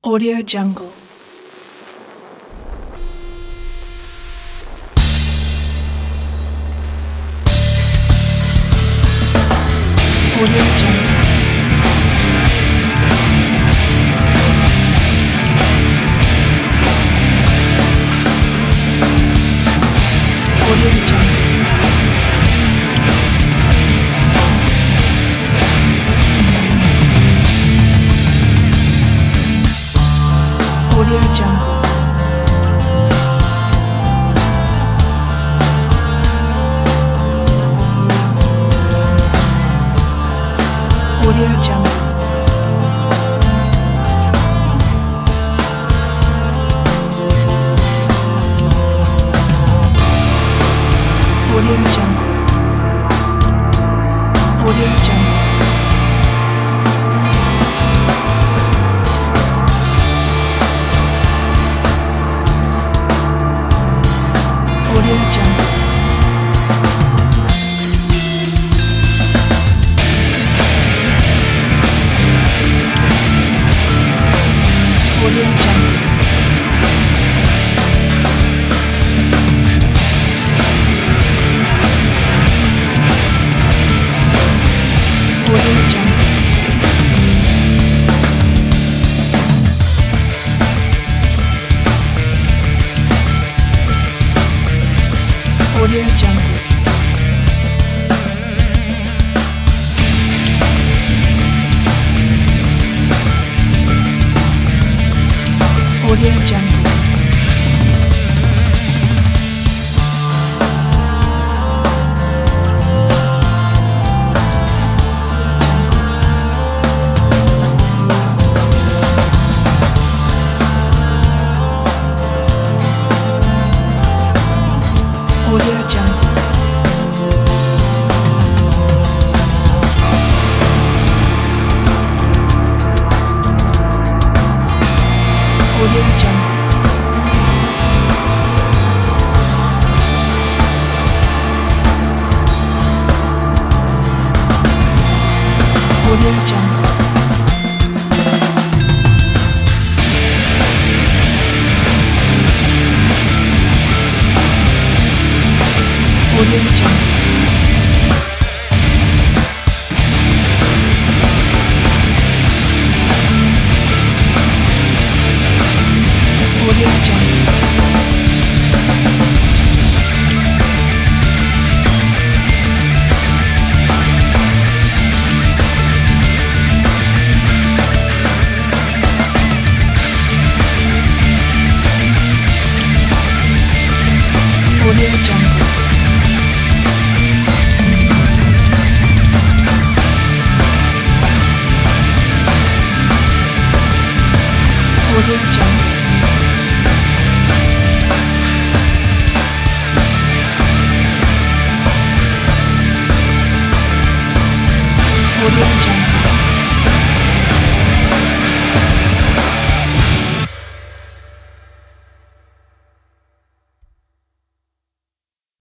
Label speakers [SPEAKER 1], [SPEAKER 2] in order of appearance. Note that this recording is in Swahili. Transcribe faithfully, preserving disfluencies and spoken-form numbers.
[SPEAKER 1] Audio Jungle. Audio Jungle. Audio Jungle. Audio Jungle. Audio Jungle. Audio Jungle. Audio Jungle. Audio Jungle. Audio Jungle. Audio Jungle. Audio Jungle. Audio Jungle. Audio Jungle. Audio Jungle. Audio Jungle. Audio Jungle. Audio Jungle. Audio Jungle.